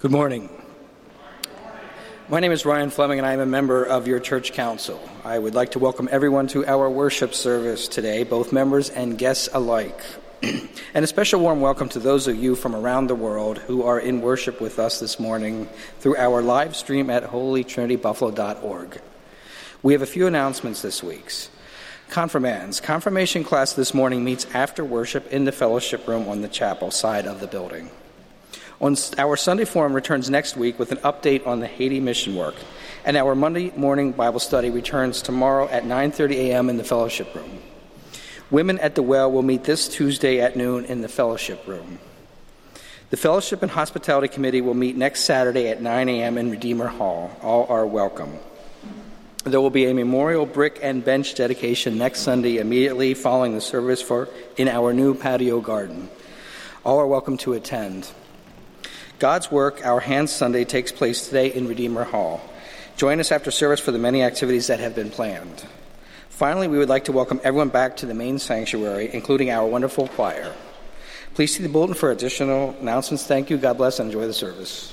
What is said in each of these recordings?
Good morning. My name is Ryan Fleming, and I am a member of your church council. I would like to welcome everyone to our worship service today, both members and guests alike. And a special warm welcome to those of you from around the world who are in worship with us this morning through our live stream at holytrinitybuffalo.org. We have a few announcements this week. Confirmands. Confirmation class this morning meets after worship in the fellowship room on the chapel side of the building. Our Sunday Forum returns next week with an update on the Haiti mission work, and our Monday morning Bible study returns tomorrow at 9:30 a.m. in the fellowship room. Women at the Well will meet this Tuesday at noon in the fellowship room. The Fellowship and Hospitality Committee will meet next Saturday at 9 a.m. in Redeemer Hall. All are welcome. There will be a memorial brick and bench dedication next Sunday immediately following the service in our new patio garden. All are welcome to attend. God's Work, Our Hands Sunday, takes place today in Redeemer Hall. Join us after service for the many activities that have been planned. Finally, we would like to welcome everyone back to the main sanctuary, including our wonderful choir. Please see the bulletin for additional announcements. Thank you. God bless and enjoy the service.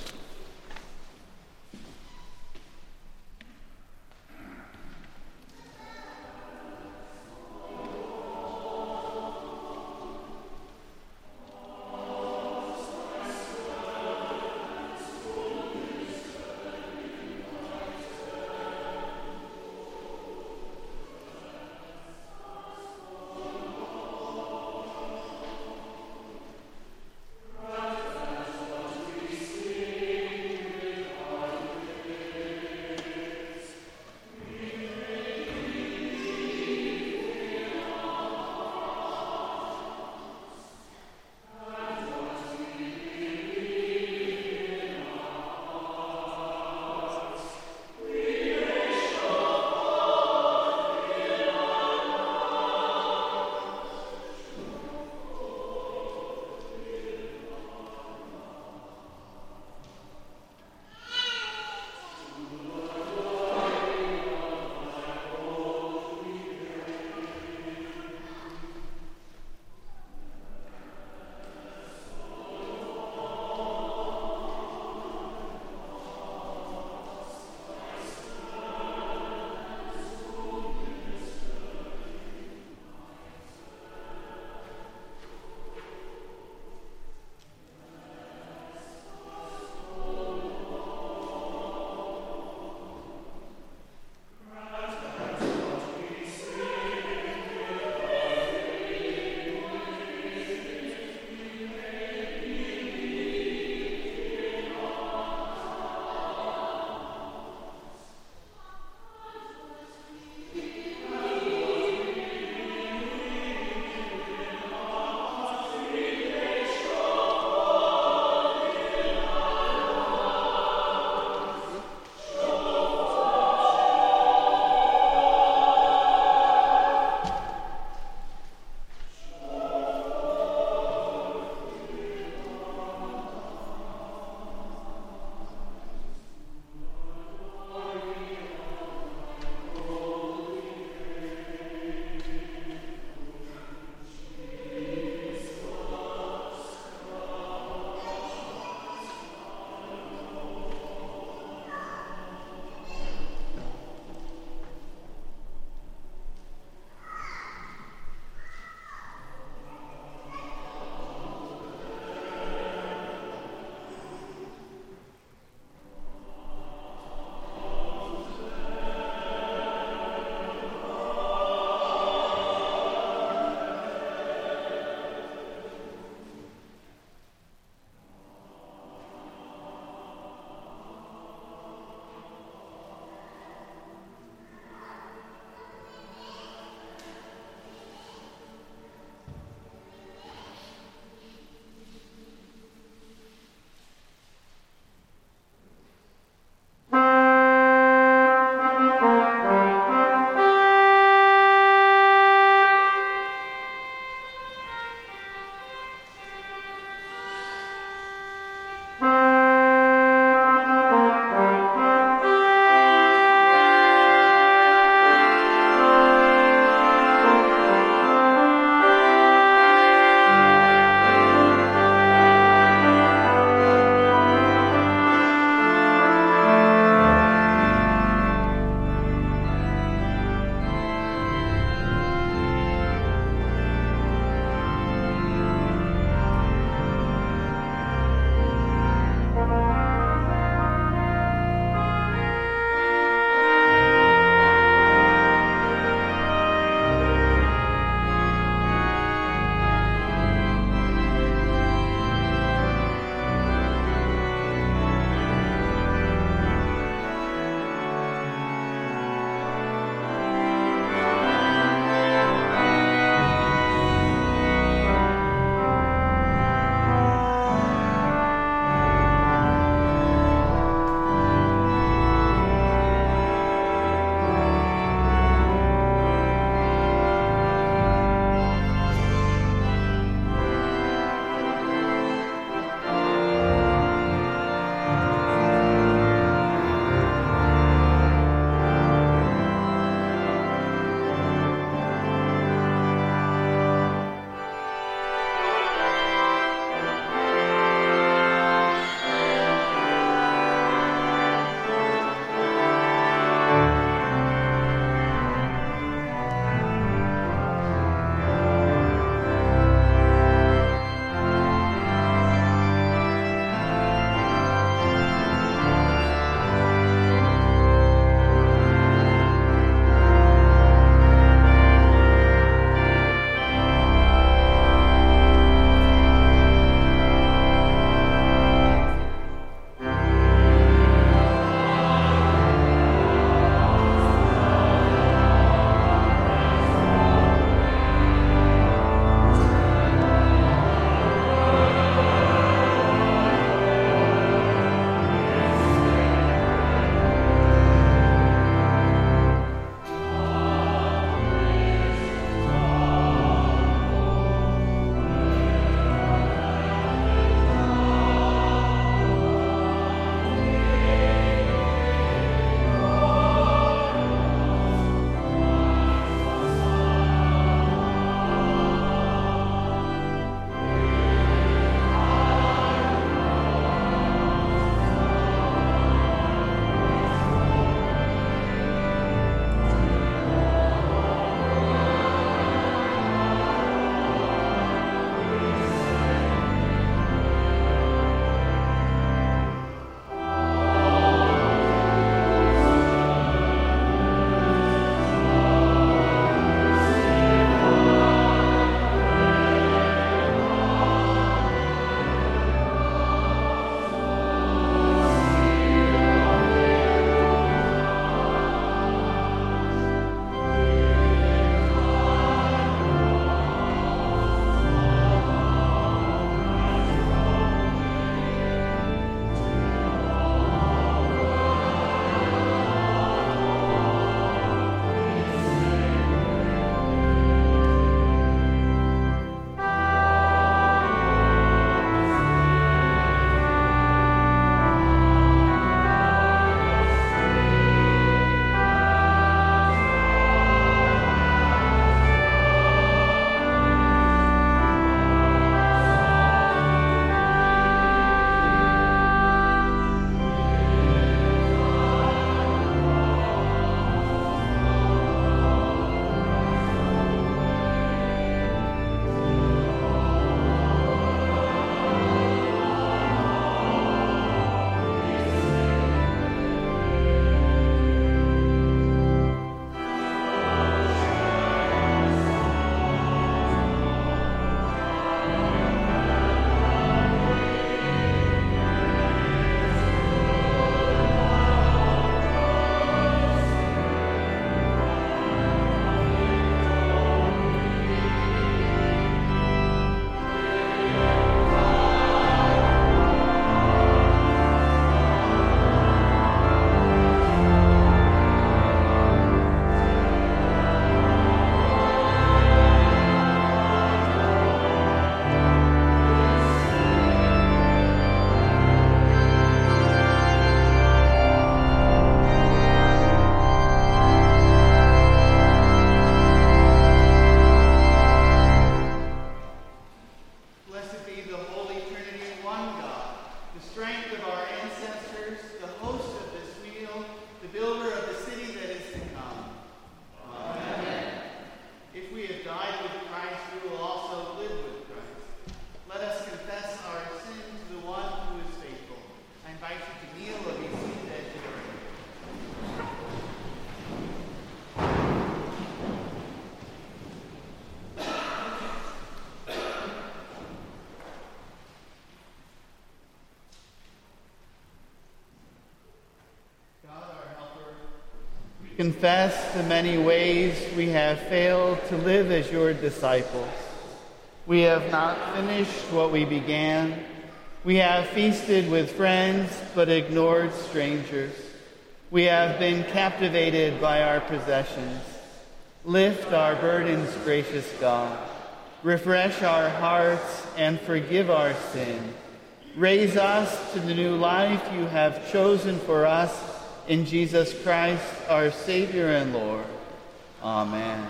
confess the many ways we have failed to live as your disciples. We have not finished what we began. We have feasted with friends but ignored strangers. We have been captivated by our possessions. Lift our burdens, gracious God. Refresh our hearts and forgive our sin. Raise us to the new life you have chosen for us in Jesus Christ, our Savior and Lord. Amen.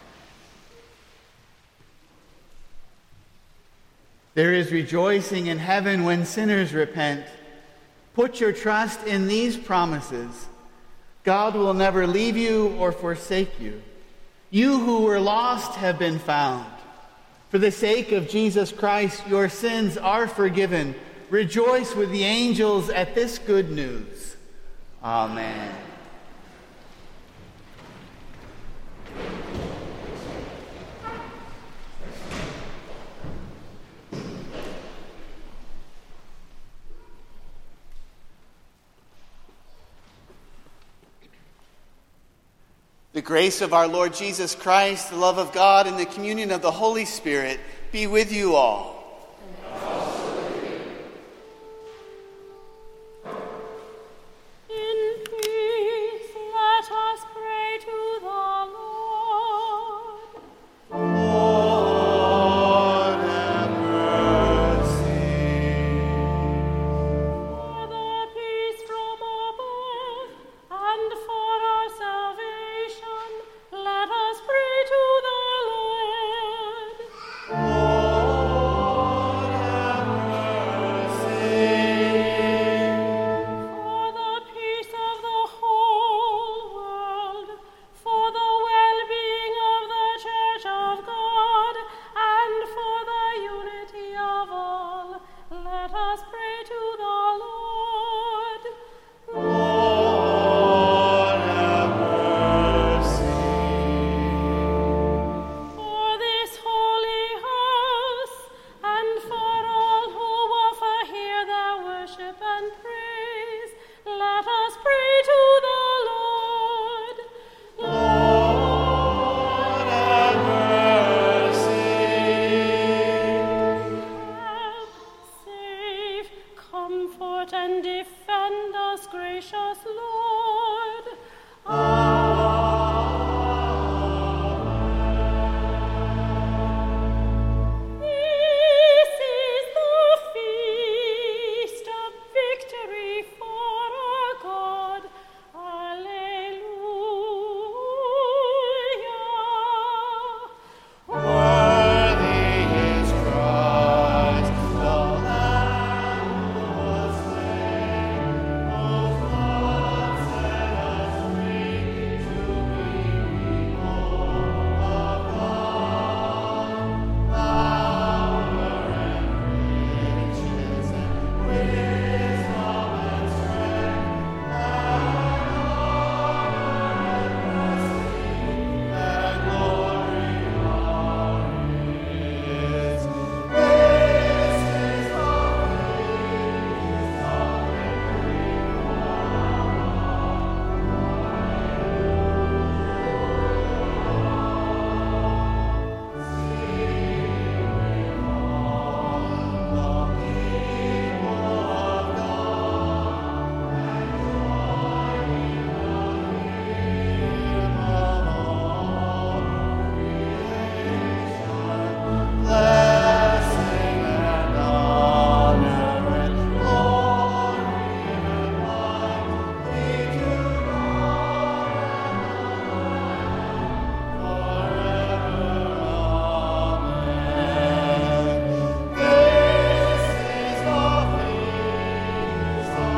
There is rejoicing in heaven when sinners repent. Put your trust in these promises. God will never leave you or forsake you. You who were lost have been found. For the sake of Jesus Christ, your sins are forgiven. Rejoice with the angels at this good news. Amen. The grace of our Lord Jesus Christ, the love of God, and the communion of the Holy Spirit be with you all. And also with you. In peace, let us pray to the Lord. Lord, have mercy. For the peace from above and for our salvation, let us pray to the Lord. Lord, have mercy. For the peace of the whole world, for the well-being of the Church of God, and for the unity of all, let us pray to the Lord. Lord, have mercy. For this holy house, and for all who offer here their worship and praise, let us pray to the Lord. Lord, have mercy. Help, save, comfort, and defend us, gracious Lord. This is the feast of victory for our God. Alleluia. Worthy is Christ, the Lamb who was slain, whose blood set us free to be people of God. Power and riches and wisdom and strength, and glory are His. This is the blessing and honor and glory and might be to God forever. Amen. This is the feast of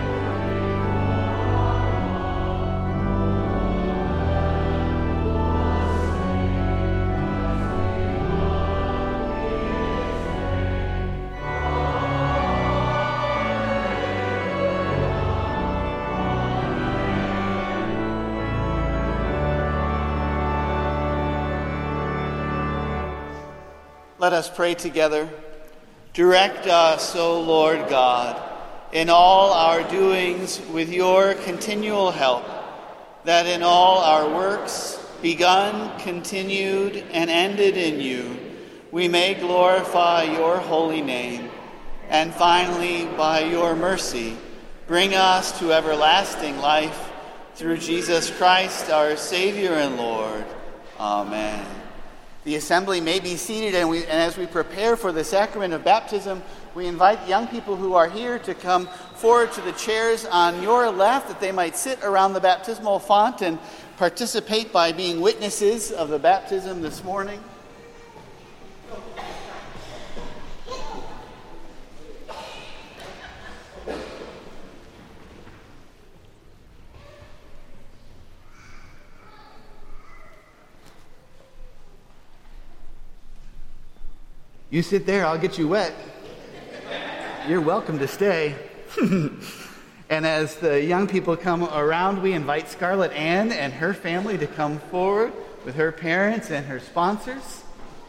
Let us pray together. Direct us, O Lord God, in all our doings with your continual help, that in all our works, begun, continued, and ended in you, we may glorify your holy name, and finally, by your mercy, bring us to everlasting life through Jesus Christ, our Savior and Lord. Amen. The assembly may be seated, and as we prepare for the sacrament of baptism, we invite young people who are here to come forward to the chairs on your left, that they might sit around the baptismal font and participate by being witnesses of the baptism this morning. You sit there, I'll get you wet. You're welcome to stay. And as the young people come around, we invite Scarlett Ann and her family to come forward with her parents and her sponsors.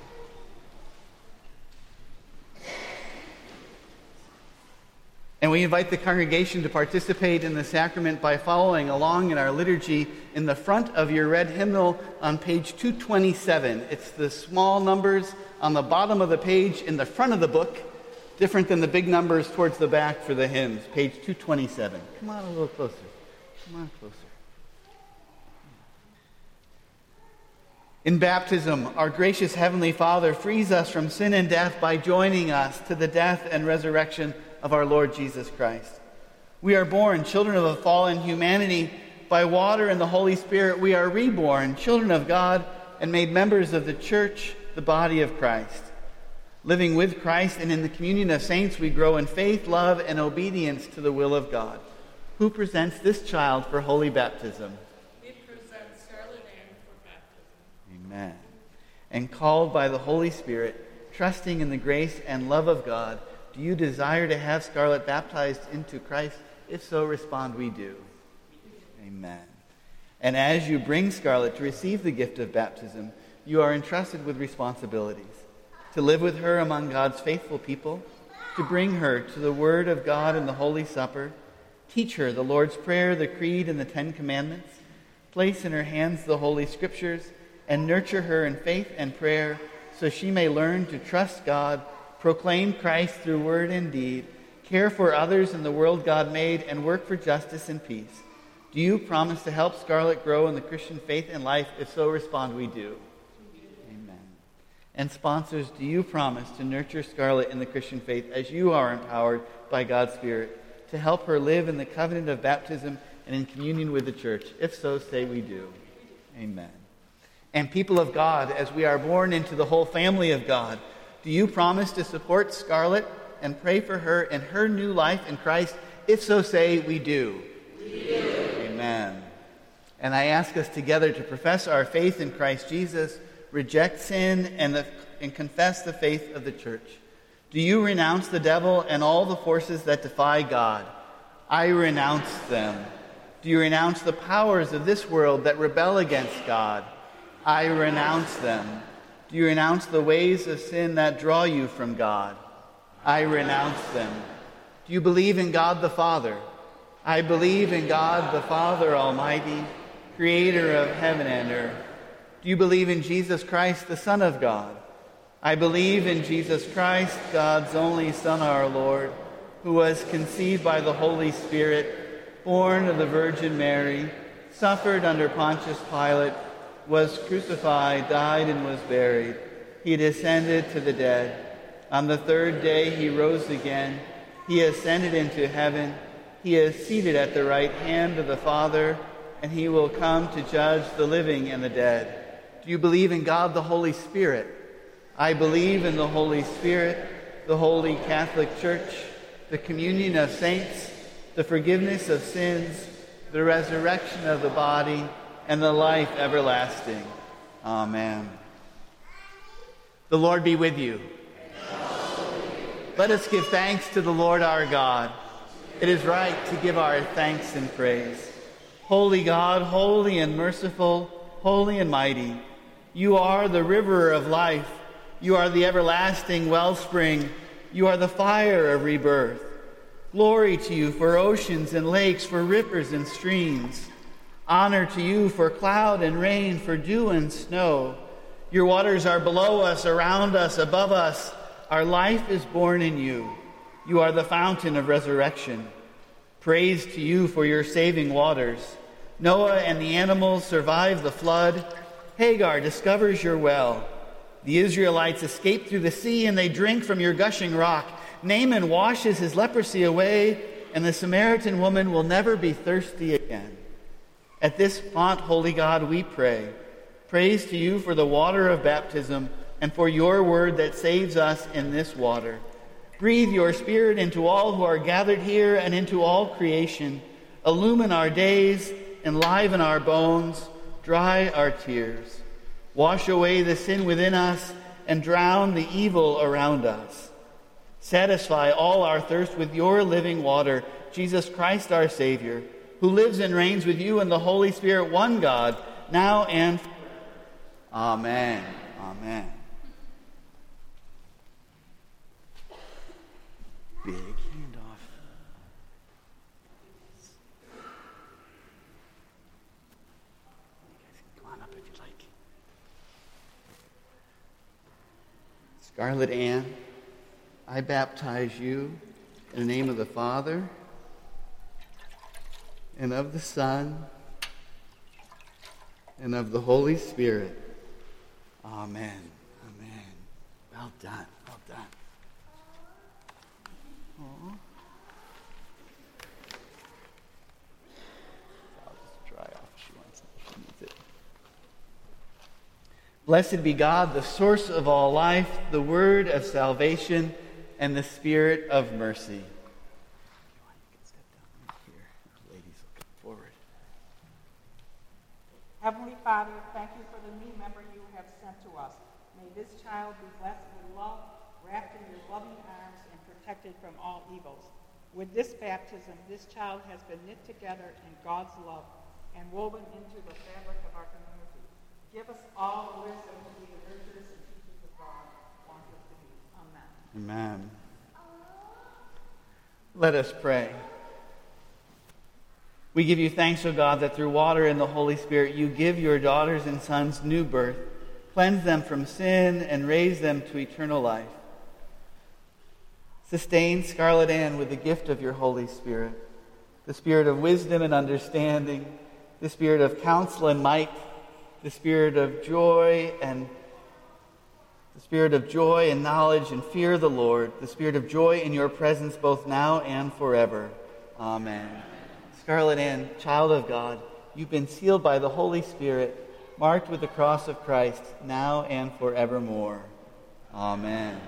And we invite the congregation to participate in the sacrament by following along in our liturgy in the front of your red hymnal on page 227. It's the small numbers on the bottom of the page in the front of the book, different than the big numbers towards the back for the hymns, page 227. Come on a little closer. Come on closer. In baptism, our gracious Heavenly Father frees us from sin and death by joining us to the death and resurrection of our Lord Jesus Christ. We are born children of a fallen humanity. By water and the Holy Spirit, we are reborn, children of God, and made members of the church, the body of Christ. Living with Christ and in the communion of saints, we grow in faith, love, and obedience to the will of God. Who presents this child for holy baptism? We present Scarlett Ann for baptism. Amen. And called by the Holy Spirit, trusting in the grace and love of God, do you desire to have Scarlett baptized into Christ? If so, respond, we do. Amen. And as you bring Scarlett to receive the gift of baptism, you are entrusted with responsibilities. To live with her among God's faithful people, to bring her to the Word of God and the Holy Supper, teach her the Lord's Prayer, the Creed, and the Ten Commandments, place in her hands the Holy Scriptures, and nurture her in faith and prayer so she may learn to trust God, proclaim Christ through word and deed, care for others in the world God made, and work for justice and peace. Do you promise to help Scarlett grow in the Christian faith and life? If so, respond, we do. Amen. And sponsors, do you promise to nurture Scarlett in the Christian faith as you are empowered by God's Spirit to help her live in the covenant of baptism and in communion with the church? If so, say we do. Amen. And people of God, as we are born into the whole family of God, do you promise to support Scarlett and pray for her in her new life in Christ? If so, say we do. We do. Amen. And I ask us together to profess our faith in Christ Jesus, reject sin, and confess the faith of the church. Do you renounce the devil and all the forces that defy God? I renounce them. Do you renounce the powers of this world that rebel against God? I renounce them. Do you renounce the ways of sin that draw you from God? I renounce them. Do you believe in God the Father? I believe in God the Father Almighty, creator of heaven and earth. Do you believe in Jesus Christ, the Son of God? I believe in Jesus Christ, God's only Son, our Lord, who was conceived by the Holy Spirit, born of the Virgin Mary, suffered under Pontius Pilate, was crucified, died, and was buried. He descended to the dead. On the third day he rose again. He ascended into heaven. He is seated at the right hand of the Father, and he will come to judge the living and the dead. Do you believe in God the Holy Spirit? I believe in the Holy Spirit, the Holy Catholic Church, the communion of saints, the forgiveness of sins, the resurrection of the body, and the life everlasting. Amen. The Lord be with you. Let us give thanks to the Lord our God. It is right to give our thanks and praise. Holy God, holy and merciful, holy and mighty, you are the river of life. You are the everlasting wellspring. You are the fire of rebirth. Glory to you for oceans and lakes, for rivers and streams. Honor to you for cloud and rain, for dew and snow. Your waters are below us, around us, above us. Our life is born in you. You are the fountain of resurrection. Praise to you for your saving waters. Noah and the animals survive the flood. Hagar discovers your well. The Israelites escape through the sea, and they drink from your gushing rock. Naaman washes his leprosy away, and the Samaritan woman will never be thirsty again. At this font, holy God, we pray. Praise to you for the water of baptism and for your word that saves us in this water. Breathe your Spirit into all who are gathered here and into all creation. Illumine our days, enliven our bones, dry our tears. Wash away the sin within us and drown the evil around us. Satisfy all our thirst with your living water, Jesus Christ our Savior, who lives and reigns with you and the Holy Spirit, one God, now and forever. Amen. Amen. Big handoff. You guys can come on up if you'd like. Scarlett Ann, I baptize you in the name of the Father and of the Son and of the Holy Spirit. Amen. Amen. Well done. Well done. Aww. I'll just dry off if she wants it. She needs it. Blessed be God, the source of all life, the word of salvation, and the spirit of mercy. Heavenly Father, thank you for the new member you have sent to us. May this child be blessed with love, wrapped in your loving arms, and protected from all evils. With this baptism, this child has been knit together in God's love and woven into the fabric of our community. Give us all the wisdom to be the nurturers and teachers of God wants us to be. Amen. Amen. Let us pray. We give you thanks, O God, that through water and the Holy Spirit you give your daughters and sons new birth, cleanse them from sin, and raise them to eternal life. Sustain Scarlett Ann with the gift of your Holy Spirit, the spirit of wisdom and understanding, the spirit of counsel and might, the spirit of joy and knowledge and fear of the Lord, the spirit of joy in your presence both now and forever. Amen. Scarlett Ann, child of God, you've been sealed by the Holy Spirit, marked with the cross of Christ, now and forevermore. Amen.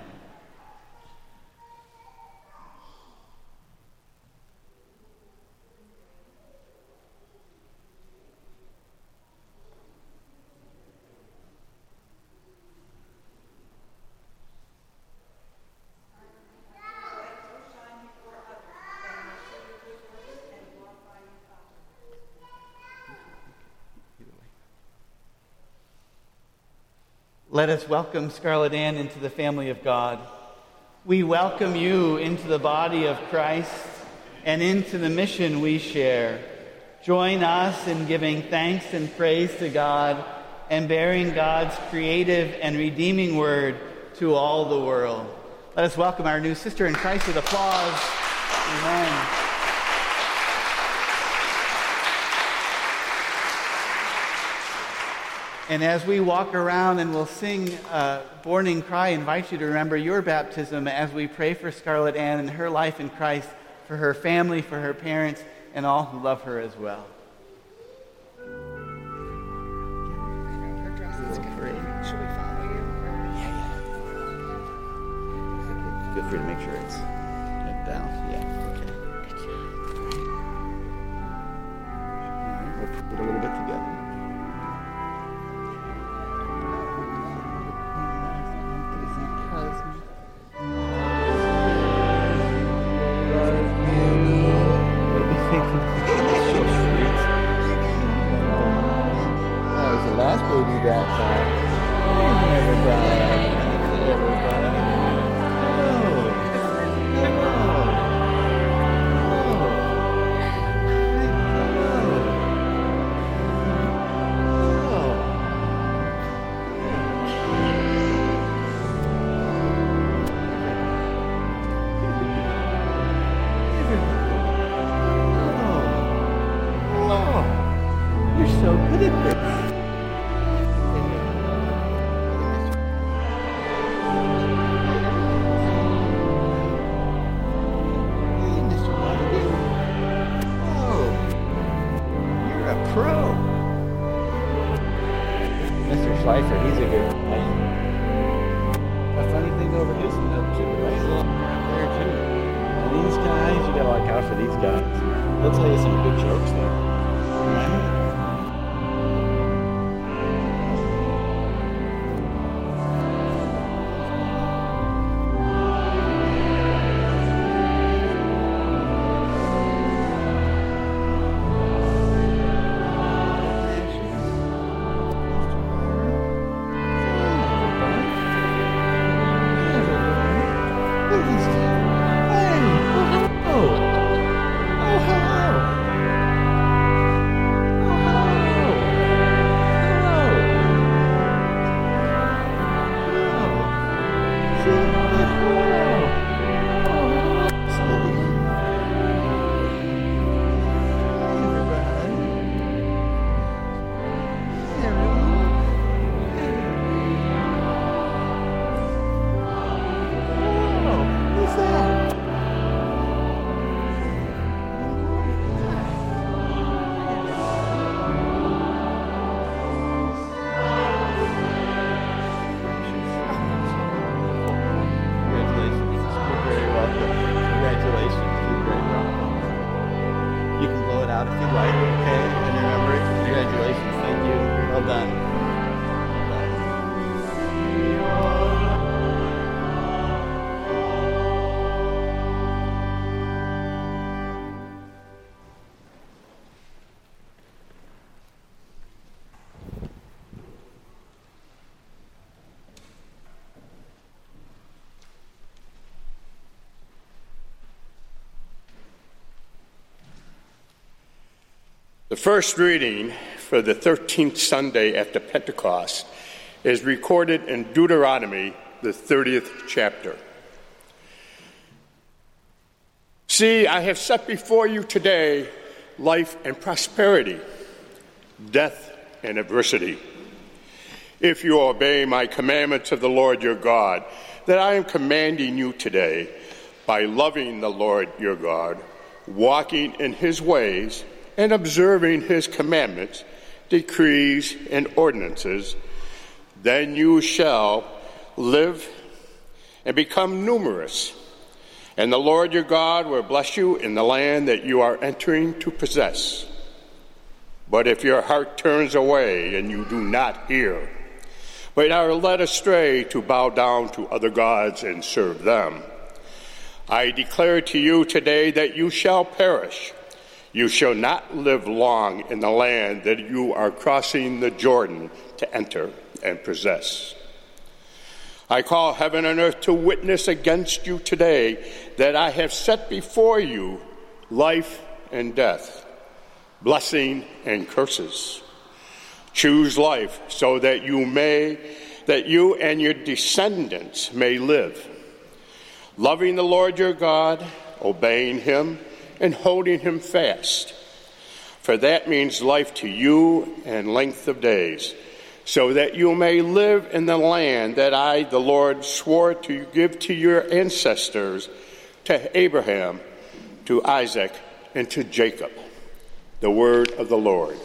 Let us welcome Scarlett Ann into the family of God. We welcome you into the body of Christ and into the mission we share. Join us in giving thanks and praise to God and bearing God's creative and redeeming word to all the world. Let us welcome our new sister in Christ with applause. Amen. And as we walk around and we'll sing Born in Cry, I invite you to remember your baptism as we pray for Scarlett Ann and her life in Christ, for her family, for her parents, and all who love her as well. Her dress is great. Should we follow you? Yeah. Feel free to make sure it's down. Yeah, okay. All right, we'll put it a little bit together. out for these guys. They'll tell you some good jokes, though. Right? The first reading for the 13th Sunday after Pentecost is recorded in Deuteronomy, the 30th chapter. See, I have set before you today life and prosperity, death and adversity. If you obey my commandments of the Lord your God, that I am commanding you today, by loving the Lord your God, walking in his ways, and observing his commandments, decrees, and ordinances, then you shall live and become numerous. And the Lord your God will bless you in the land that you are entering to possess. But if your heart turns away and you do not hear, but are led astray to bow down to other gods and serve them, I declare to you today that you shall perish. You shall not live long in the land that you are crossing the Jordan to enter and possess. I call heaven and earth to witness against you today that I have set before you life and death, blessing and curses. Choose life so that you and your descendants may live, loving the Lord your God, obeying him, and holding him fast. For that means life to you and length of days, so that you may live in the land that I, the Lord, swore to give to your ancestors, to Abraham, to Isaac, and to Jacob. The word of the Lord.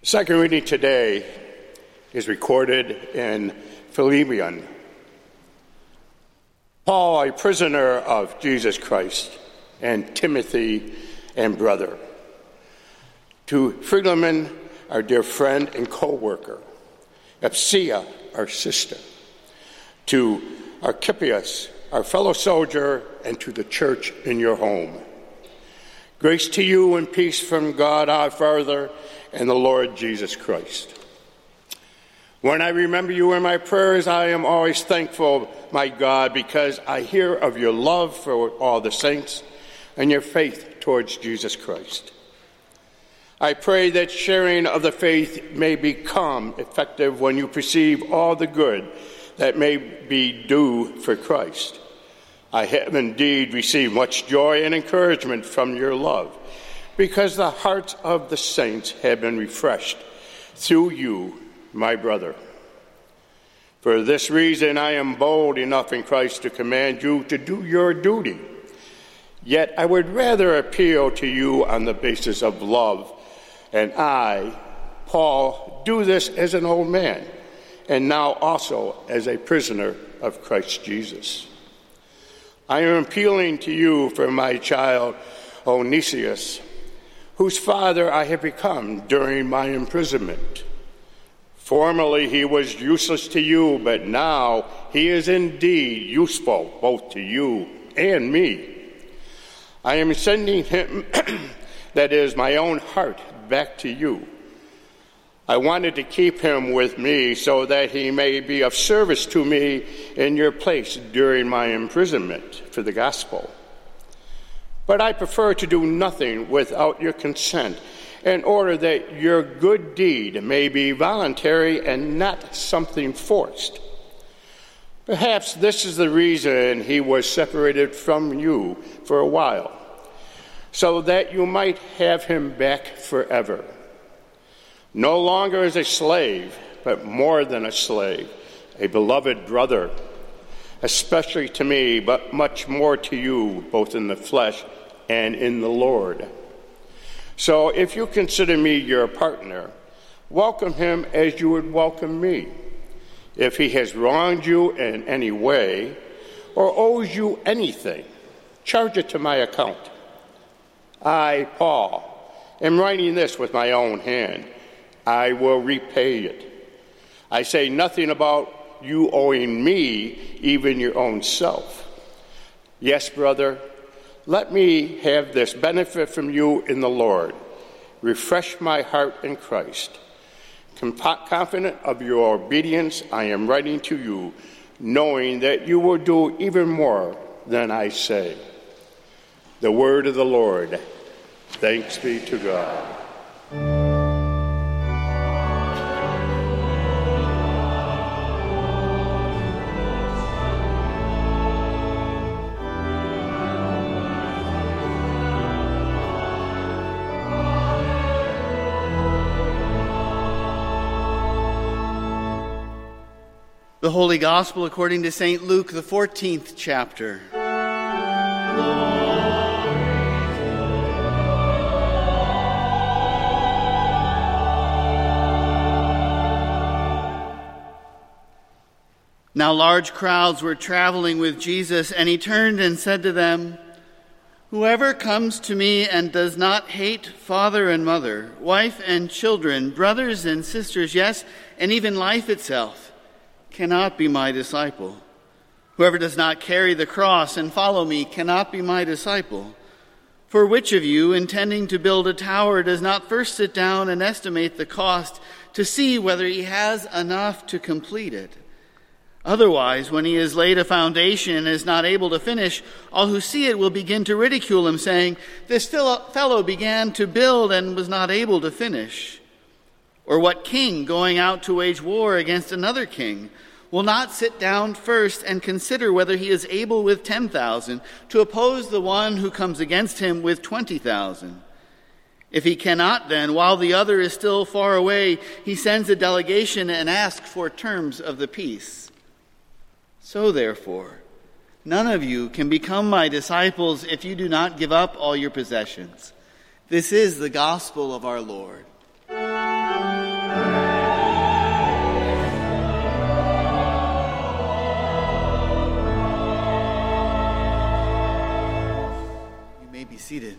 Second reading today is recorded in Philippians. Paul, a prisoner of Jesus Christ, and Timothy and brother. To Philemon, our dear friend and co-worker. Apphia, our sister. To Archippus, our fellow soldier, and to the church in your home. Grace to you and peace from God our Father and the Lord Jesus Christ. When I remember you in my prayers, I am always thankful, my God, because I hear of your love for all the saints and your faith towards Jesus Christ. I pray that sharing of the faith may become effective when you perceive all the good that may be due for Christ. I have indeed received much joy and encouragement from your love, because the hearts of the saints have been refreshed through you, my brother. For this reason, I am bold enough in Christ to command you to do your duty. Yet I would rather appeal to you on the basis of love, and I, Paul, do this as an old man, and now also as a prisoner of Christ Jesus. I am appealing to you for my child Onesimus, whose father I have become during my imprisonment. Formerly he was useless to you, but now he is indeed useful both to you and me. I am sending him, that is, my own heart, back to you. I wanted to keep him with me so that he may be of service to me in your place during my imprisonment for the gospel. But I prefer to do nothing without your consent, in order that your good deed may be voluntary and not something forced. Perhaps this is the reason he was separated from you for a while, so that you might have him back forever. No longer as a slave, but more than a slave, a beloved brother, especially to me, but much more to you, both in the flesh and in the Lord. So if you consider me your partner, welcome him as you would welcome me. If he has wronged you in any way or owes you anything, charge it to my account. I, Paul, am writing this with my own hand. I will repay it. I say nothing about you owing me, even your own self. Yes, brother, let me have this benefit from you in the Lord. Refresh my heart in Christ. Confident of your obedience, I am writing to you, knowing that you will do even more than I say. The word of the Lord. Thanks be to God. The Holy Gospel according to St. Luke, the 14th chapter. Now large crowds were traveling with Jesus, and he turned and said to them, "Whoever comes to me and does not hate father and mother, wife and children, brothers and sisters, yes, and even life itself, cannot be my disciple. Whoever does not carry the cross and follow me cannot be my disciple. For which of you, intending to build a tower, does not first sit down and estimate the cost to see whether he has enough to complete it? Otherwise, when he has laid a foundation and is not able to finish, all who see it will begin to ridicule him, saying, 'This fellow began to build and was not able to finish.' Or what king, going out to wage war against another king, will not sit down first and consider whether he is able with 10,000 to oppose the one who comes against him with 20,000? If he cannot, then, while the other is still far away, he sends a delegation and asks for terms of the peace. So therefore, none of you can become my disciples if you do not give up all your possessions." This is the gospel of our Lord. seated.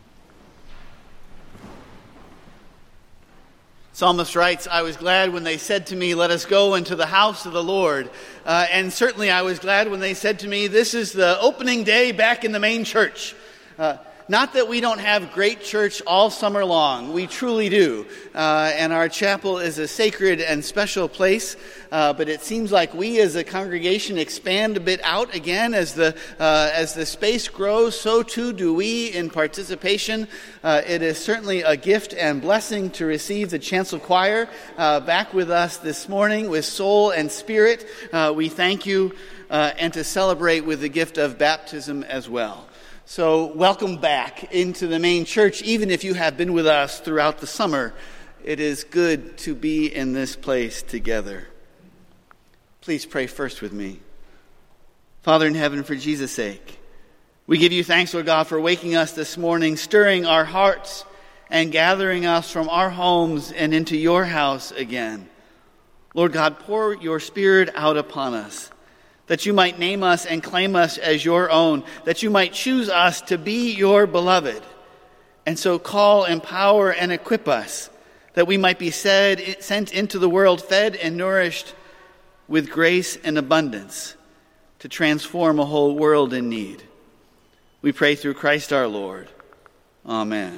Psalmist writes, I was glad when they said to me, let us go into the house of the Lord. And certainly I was glad when they said to me, this is the opening day back in the main church. Not that we don't have great church all summer long. We truly do. And our chapel is a sacred and special place. But it seems like we as a congregation expand a bit out again as the space grows. So too do we in participation. It is certainly a gift and blessing to receive the chancel choir back with us this morning with soul and spirit. We thank you and to celebrate with the gift of baptism as well. So welcome back into the main church. Even if you have been with us throughout the summer, it is good to be in this place together. Please pray first with me. Father in heaven, for Jesus' sake, we give you thanks, Lord God, for waking us this morning, stirring our hearts and gathering us from our homes and into your house again. Lord God, pour your Spirit out upon us, that you might name us and claim us as your own, that you might choose us to be your beloved, and so call, empower, and equip us, that we might be sent into the world fed and nourished with grace and abundance to transform a whole world in need. We pray through Christ our Lord. Amen.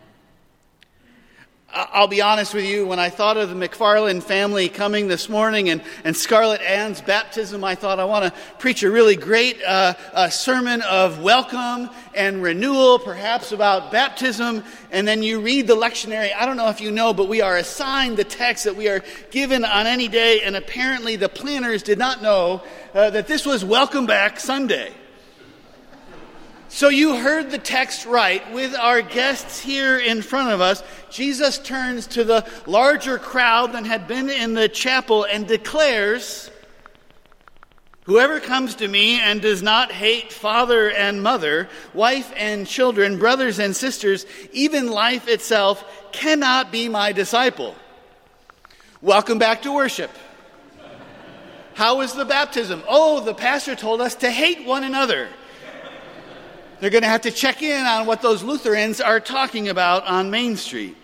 I'll be honest with you, when I thought of the McFarland family coming this morning and Scarlett Ann's baptism, I thought I want to preach a really great sermon of welcome and renewal, perhaps about baptism. And then you read the lectionary. I don't know if you know, but we are assigned the text that we are given on any day. And apparently the planners did not know that this was Welcome Back Sunday. So you heard the text right. With our guests here in front of us, Jesus turns to the larger crowd than had been in the chapel and declares, whoever comes to me and does not hate father and mother, wife and children, brothers and sisters, even life itself, cannot be my disciple. Welcome back to worship. How was the baptism? Oh, the pastor told us to hate one another. They're going to have to check in on what those Lutherans are talking about on Main Street.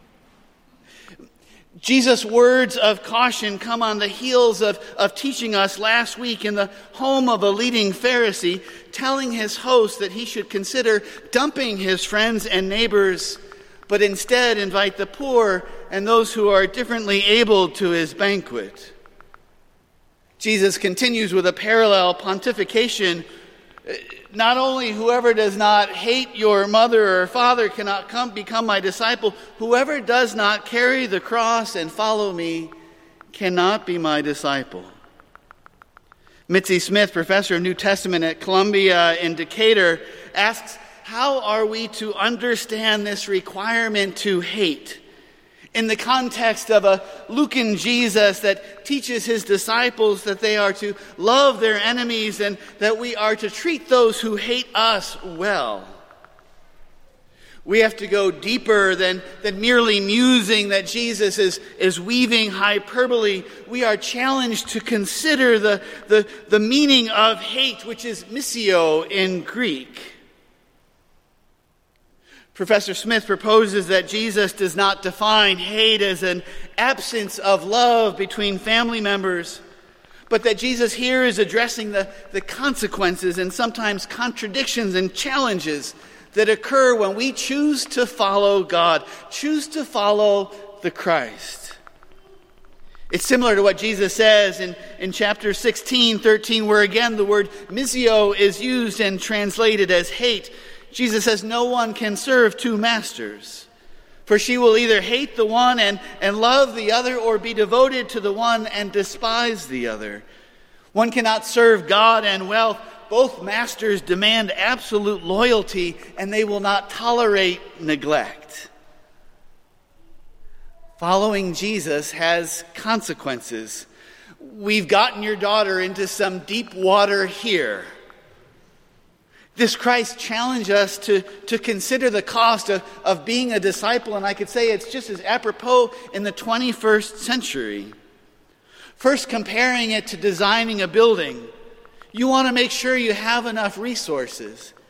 Jesus' words of caution come on the heels of teaching us last week in the home of a leading Pharisee, telling his host that he should consider dumping his friends and neighbors, but instead invite the poor and those who are differently able to his banquet. Jesus continues with a parallel pontification. Not only whoever does not hate your mother or father cannot become my disciple, whoever does not carry the cross and follow me cannot be my disciple. Mitzi Smith, professor of New Testament at Columbia in Decatur, asks, how are we to understand this requirement to hate in the context of a Lucan Jesus that teaches his disciples that they are to love their enemies and that we are to treat those who hate us well? We have to go deeper than merely musing that Jesus is weaving hyperbole. We are challenged to consider the meaning of hate, which is missio in Greek. Professor Smith proposes that Jesus does not define hate as an absence of love between family members, but that Jesus here is addressing the consequences and sometimes contradictions and challenges that occur when we choose to follow God, choose to follow the Christ. It's similar to what Jesus says in chapter 16:13, where again the word missio is used and translated as hate. Jesus says, no one can serve two masters, for she will either hate the one and love the other, or be devoted to the one and despise the other. One cannot serve God and wealth. Both masters demand absolute loyalty, and they will not tolerate neglect. Following Jesus has consequences. We've gotten your daughter into some deep water here. This Christ challenged us to consider the cost of being a disciple, and I could say it's just as apropos in the 21st century. First, comparing it to designing a building. You want to make sure you have enough resources.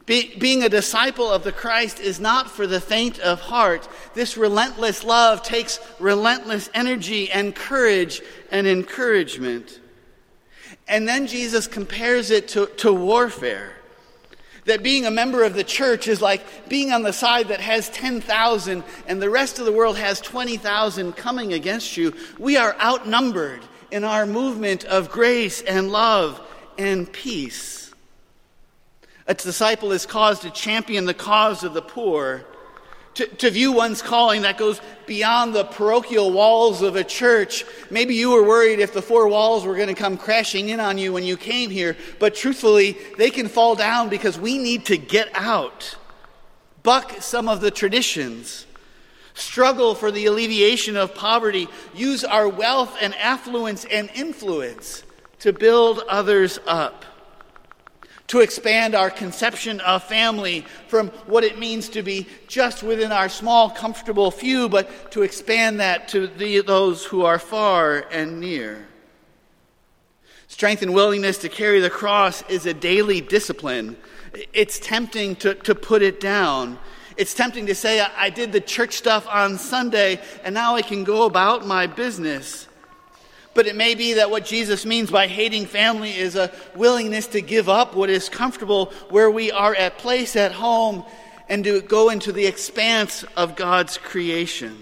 Being a disciple of the Christ is not for the faint of heart. This relentless love takes relentless energy and courage and encouragement. And then Jesus compares it to warfare. That being a member of the church is like being on the side that has 10,000 and the rest of the world has 20,000 coming against you. We are outnumbered in our movement of grace and love and peace. A disciple is caused to champion the cause of the poor, to view one's calling that goes beyond the parochial walls of a church. Maybe you were worried if the four walls were going to come crashing in on you when you came here, but truthfully, they can fall down because we need to get out, buck some of the traditions, struggle for the alleviation of poverty, use our wealth and affluence and influence to build others up, to expand our conception of family from what it means to be just within our small, comfortable few, but to expand that to those who are far and near. Strength and willingness to carry the cross is a daily discipline. It's tempting to put it down. It's tempting to say, I did the church stuff on Sunday, and now I can go about my business. But it may be that what Jesus means by hating family is a willingness to give up what is comfortable where we are at place at home and to go into the expanse of God's creation.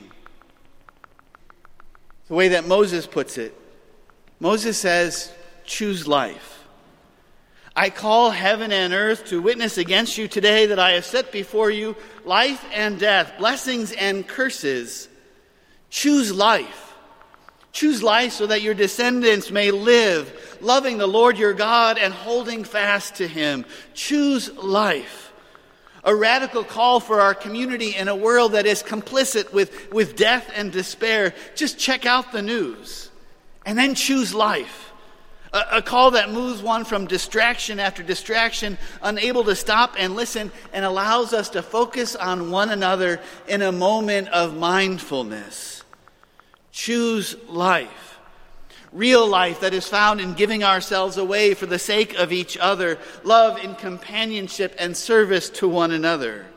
The way that Moses puts it, Moses says, choose life. I call heaven and earth to witness against you today that I have set before you life and death, blessings and curses. Choose life. Choose life so that your descendants may live, loving the Lord your God and holding fast to him. Choose life. A radical call for our community in a world that is complicit with death and despair. Just check out the news and then choose life. A call that moves one from distraction after distraction, unable to stop and listen, and allows us to focus on one another in a moment of mindfulness. Choose life. Real life that is found in giving ourselves away for the sake of each other. Love in companionship and service to one another.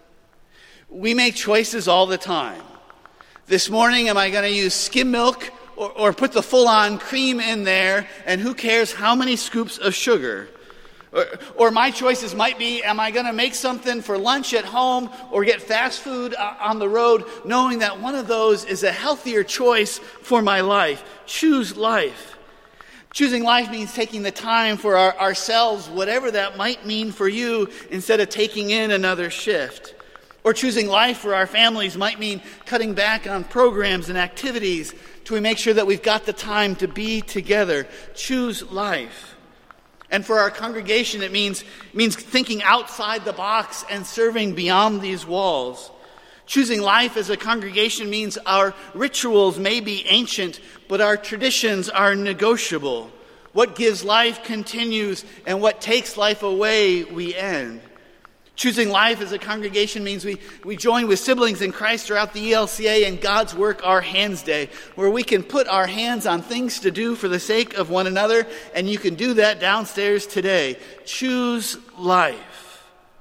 We make choices all the time. This morning, am I going to use skim milk or put the full-on cream in there? And who cares how many scoops of sugar? Or my choices might be, am I going to make something for lunch at home or get fast food on the road, knowing that one of those is a healthier choice for my life? Choose life. Choosing life means taking the time for ourselves, whatever that might mean for you, instead of taking in another shift. Or choosing life for our families might mean cutting back on programs and activities to make sure that we've got the time to be together. Choose life. And for our congregation, it means thinking outside the box and serving beyond these walls. Choosing life as a congregation means our rituals may be ancient, but our traditions are negotiable. What gives life continues, and what takes life away, we end. Choosing life as a congregation means we join with siblings in Christ throughout the ELCA and God's Work Our Hands Day, where we can put our hands on things to do for the sake of one another, and you can do that downstairs today. Choose life.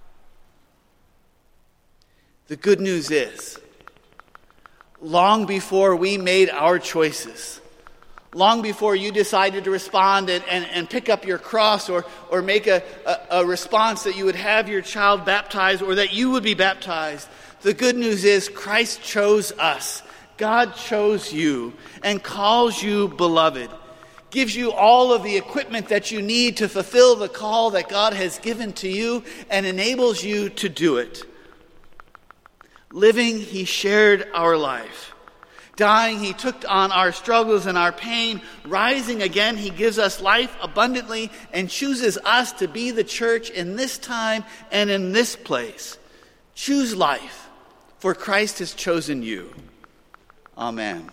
The good news is, long before we made our choices, long before you decided to respond and pick up your cross or make a response that you would have your child baptized or that you would be baptized, the good news is Christ chose us. God chose you and calls you beloved. Gives you all of the equipment that you need to fulfill the call that God has given to you and enables you to do it. Living, he shared our life. Dying, he took on our struggles and our pain. Rising again, he gives us life abundantly and chooses us to be the church in this time and in this place. Choose life, for Christ has chosen you. Amen.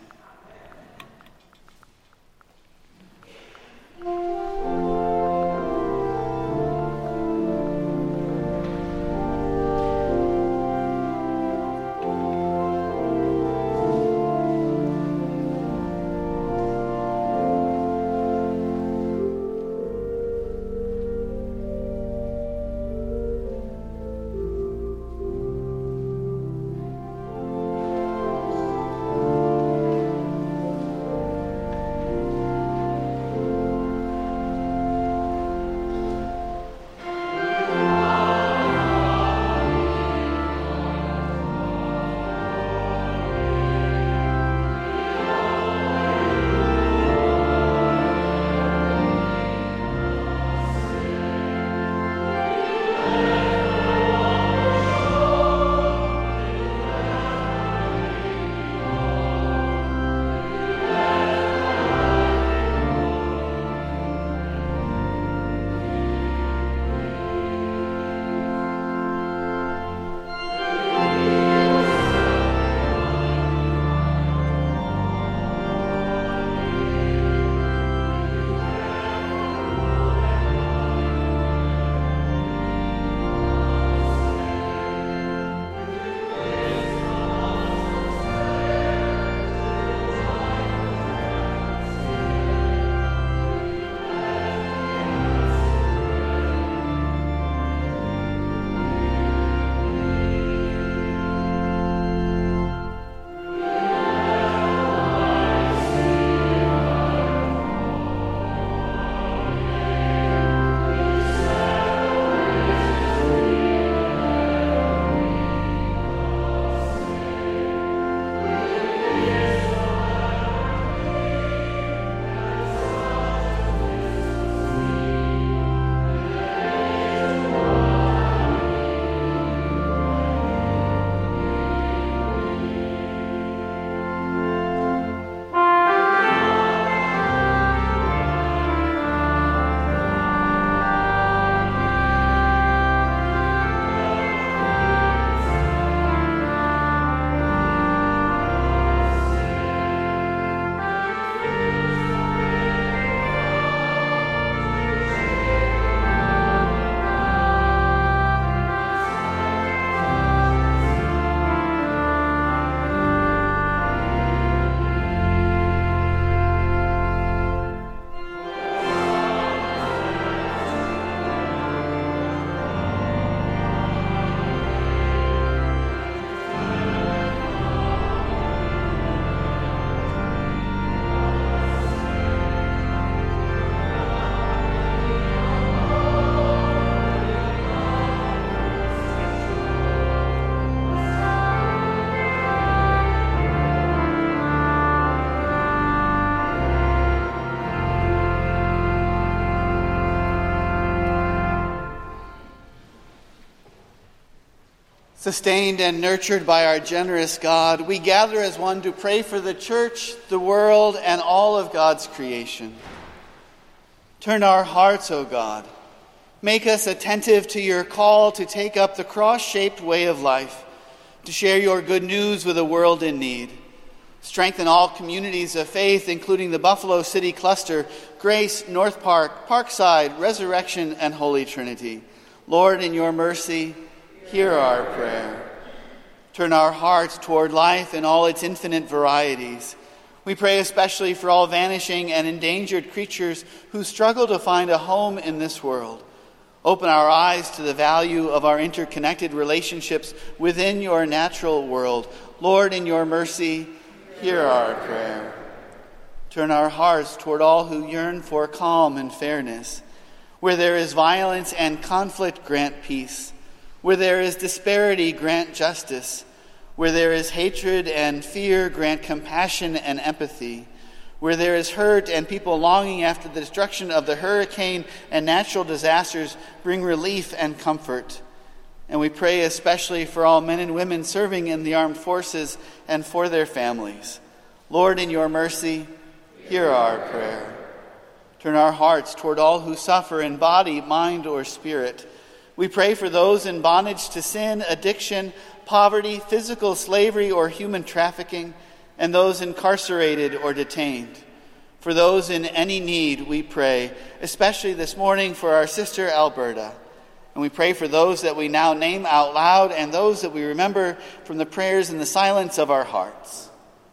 Sustained and nurtured by our generous God, we gather as one to pray for the church, the world, and all of God's creation. Turn our hearts, O God. Make us attentive to your call to take up the cross-shaped way of life, to share your good news with a world in need. Strengthen all communities of faith, including the Buffalo City Cluster, Grace, North Park, Parkside, Resurrection, and Holy Trinity. Lord, in your mercy, hear our prayer. Turn our hearts toward life in all its infinite varieties. We pray especially for all vanishing and endangered creatures who struggle to find a home in this world. Open our eyes to the value of our interconnected relationships within your natural world. Lord, in your mercy, hear our prayer. Turn our hearts toward all who yearn for calm and fairness. Where there is violence and conflict, grant peace. Where there is disparity, grant justice. Where there is hatred and fear, grant compassion and empathy. Where there is hurt and people longing after the destruction of the hurricane and natural disasters, bring relief and comfort. And we pray especially for all men and women serving in the armed forces and for their families. Lord, in your mercy, hear our prayer. Turn our hearts toward all who suffer in body, mind, or spirit. We pray for those in bondage to sin, addiction, poverty, physical slavery, or human trafficking, and those incarcerated or detained. For those in any need, we pray, especially this morning for our sister Alberta. And we pray for those that we now name out loud and those that we remember from the prayers in the silence of our hearts.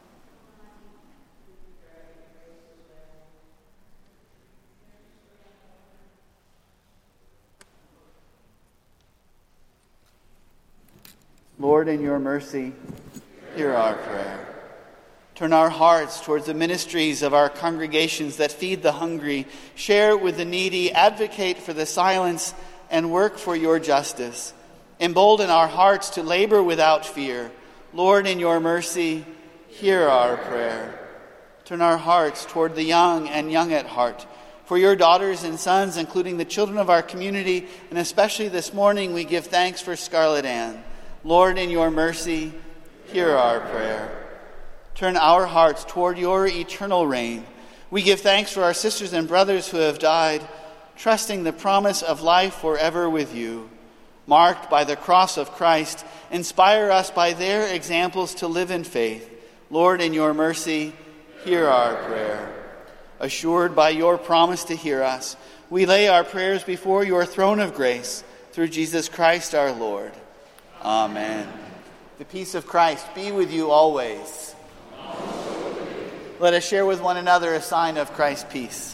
Lord, in your mercy, hear our prayer. Turn our hearts towards the ministries of our congregations that feed the hungry, share with the needy, advocate for the silenced, and work for your justice. Embolden our hearts to labor without fear. Lord, in your mercy, hear our prayer. Turn our hearts toward the young and young at heart. For your daughters and sons, including the children of our community, and especially this morning, we give thanks for Scarlett Ann. Lord, in your mercy, hear our prayer. Turn our hearts toward your eternal reign. We give thanks for our sisters and brothers who have died, trusting the promise of life forever with you. Marked by the cross of Christ, inspire us by their examples to live in faith. Lord, in your mercy, hear our prayer. Assured by your promise to hear us, we lay our prayers before your throne of grace through Jesus Christ our Lord. Amen. The peace of Christ be with you always. Let us share with one another a sign of Christ's peace.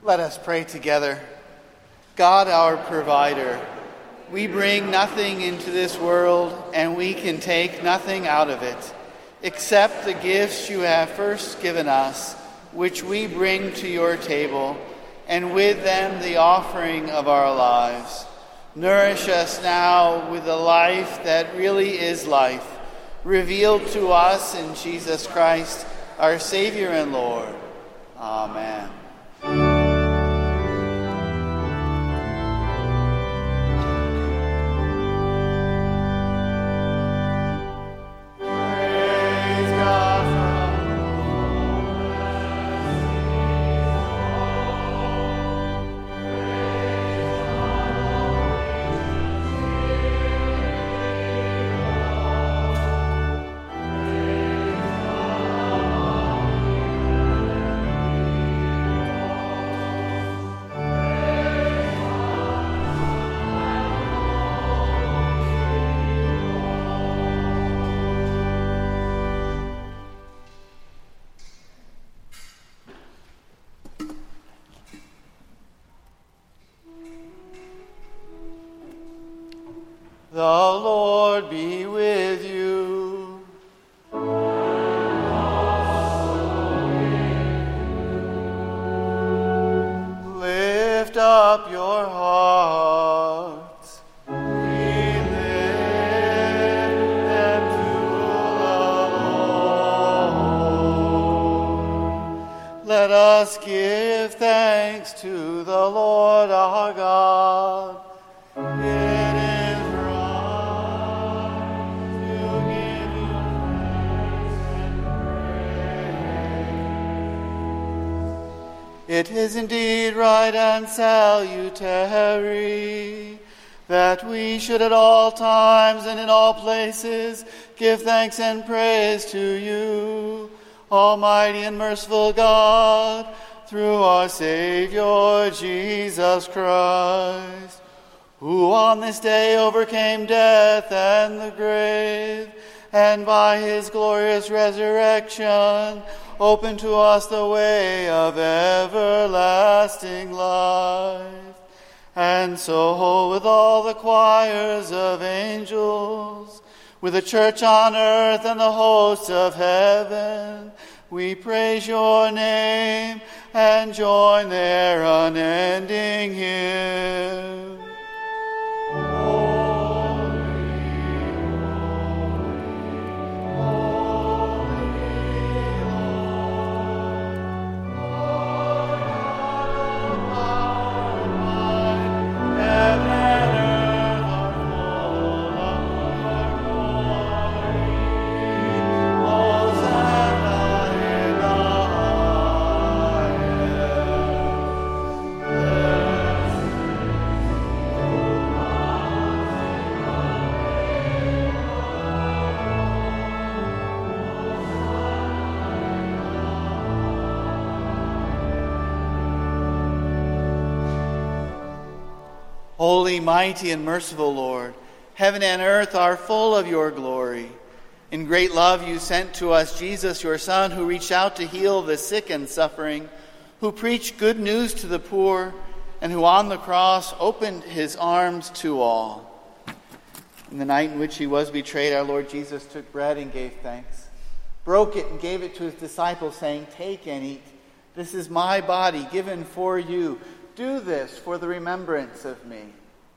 Let us pray together. God, our provider, we bring nothing into this world, and we can take nothing out of it, except the gifts you have first given us, which we bring to your table, and with them the offering of our lives. Nourish us now with the life that really is life, revealed to us in Jesus Christ, our Savior and Lord. Amen. The Lord be with you. Lift up your hearts. We lift them to the Lord. Let us give thanks to the Lord our God. It is indeed right and salutary that we should at all times and in all places give thanks and praise to you, Almighty and merciful God, through our Savior Jesus Christ, who on this day overcame death and the grave, and by his glorious resurrection open to us the way of everlasting life. And so with all the choirs of angels, with the church on earth and the hosts of heaven, we praise your name and join their unending hymn. Holy, mighty, and merciful Lord, heaven and earth are full of your glory. In great love you sent to us Jesus, your Son, who reached out to heal the sick and suffering, who preached good news to the poor, and who on the cross opened his arms to all. In the night in which he was betrayed, our Lord Jesus took bread and gave thanks, broke it and gave it to his disciples, saying, "Take and eat. This is my body given for you. Do this for the remembrance of me."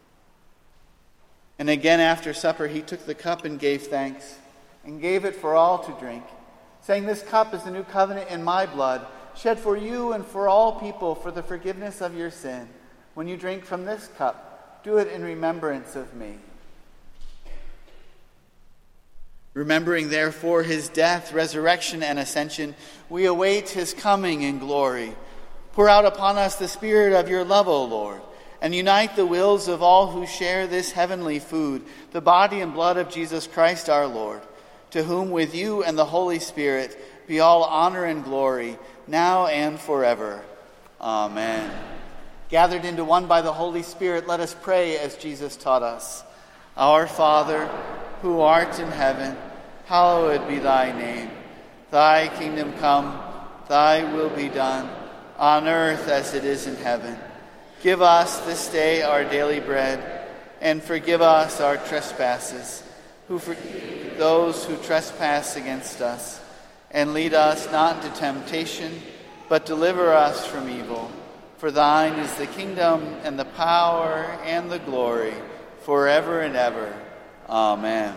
And again after supper he took the cup and gave thanks, and gave it for all to drink, saying, "This cup is the new covenant in my blood, shed for you and for all people for the forgiveness of your sin. When you drink from this cup, do it in remembrance of me." Remembering therefore his death, resurrection, and ascension, we await his coming in glory. Pour out upon us the Spirit of your love, O Lord, and unite the wills of all who share this heavenly food, the body and blood of Jesus Christ our Lord, to whom with you and the Holy Spirit be all honor and glory, now and forever. Amen. Gathered into one by the Holy Spirit, let us pray as Jesus taught us. Our Father, who art in heaven, hallowed be thy name. Thy kingdom come, thy will be done, on earth as it is in heaven. Give us this day our daily bread, and forgive us our trespasses, who forgive those who trespass against us. And lead us not into temptation, but deliver us from evil. For thine is the kingdom, and the power, and the glory, forever and ever. Amen.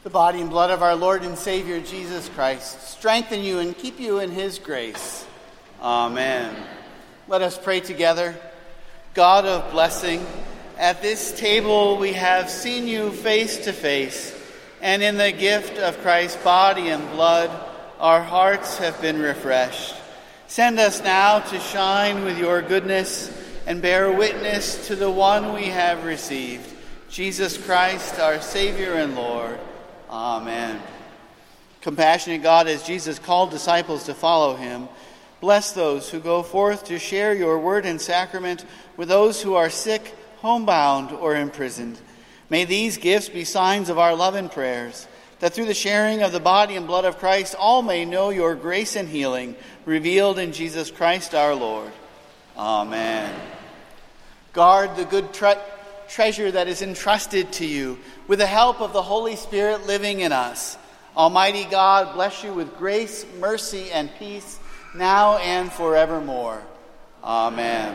The body and blood of our Lord and Savior Jesus Christ strengthen you and keep you in his grace. Amen. Let us pray together. God of blessing, at this table we have seen you face to face, and in the gift of Christ's body and blood, our hearts have been refreshed. Send us now to shine with your goodness and bear witness to the one we have received, Jesus Christ, our Savior and Lord. Amen. Compassionate God, as Jesus called disciples to follow him, bless those who go forth to share your word and sacrament with those who are sick, homebound, or imprisoned. May these gifts be signs of our love and prayers, that through the sharing of the body and blood of Christ, all may know your grace and healing, revealed in Jesus Christ our Lord. Amen. Guard the good treasure that is entrusted to you with the help of the Holy Spirit living in us. Almighty God, bless you with grace, mercy, and peace, now and forevermore. Amen.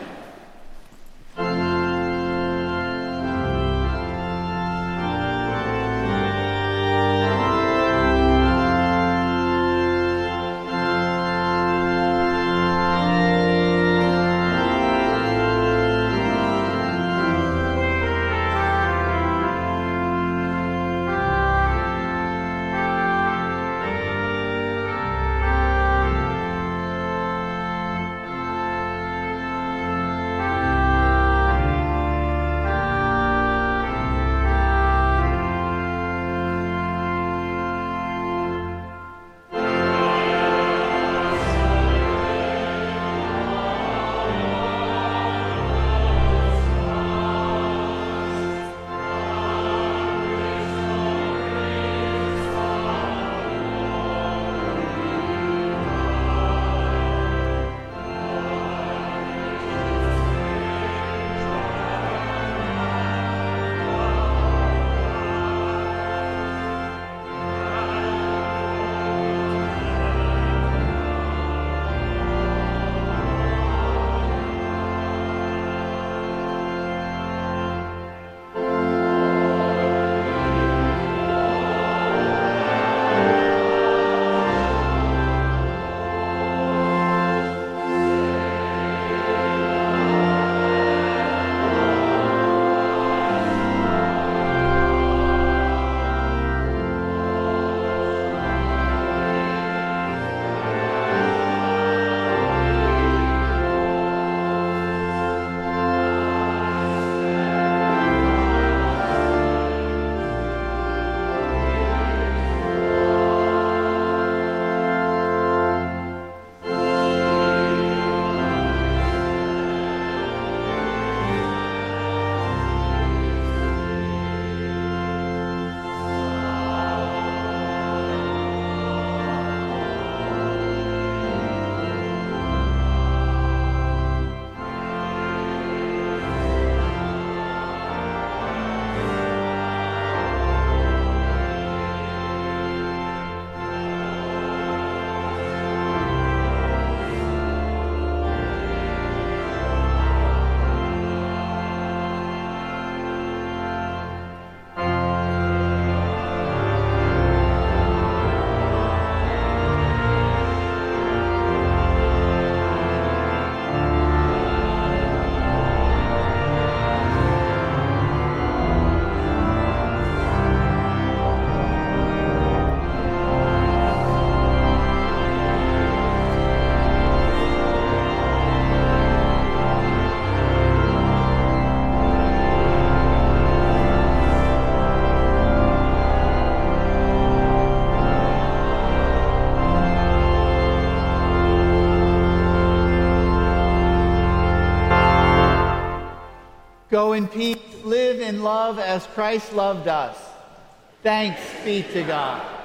Go in peace, live in love as Christ loved us. Thanks be to God.